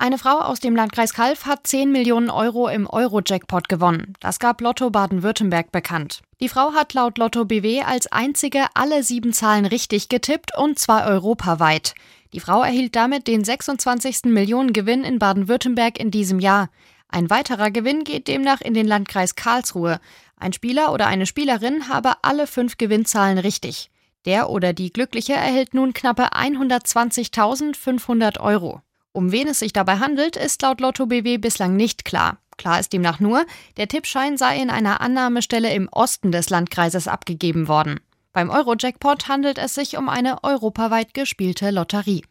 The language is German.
Eine Frau aus dem Landkreis Calw hat 10 Millionen Euro im Euro-Jackpot gewonnen. Das gab Lotto Baden-Württemberg bekannt. Die Frau hat laut Lotto BW als einzige alle 7 Zahlen richtig getippt, und zwar europaweit. Die Frau erhielt damit den 26. Millionengewinn in Baden-Württemberg in diesem Jahr. Ein weiterer Gewinn geht demnach in den Landkreis Karlsruhe. Ein Spieler oder eine Spielerin habe alle 5 Gewinnzahlen richtig. Der oder die Glückliche erhält nun knappe 120.500 Euro. Um wen es sich dabei handelt, ist laut Lotto BW bislang nicht klar. Klar ist demnach nur, der Tippschein sei in einer Annahmestelle im Osten des Landkreises abgegeben worden. Beim Euro-Jackpot handelt es sich um eine europaweit gespielte Lotterie.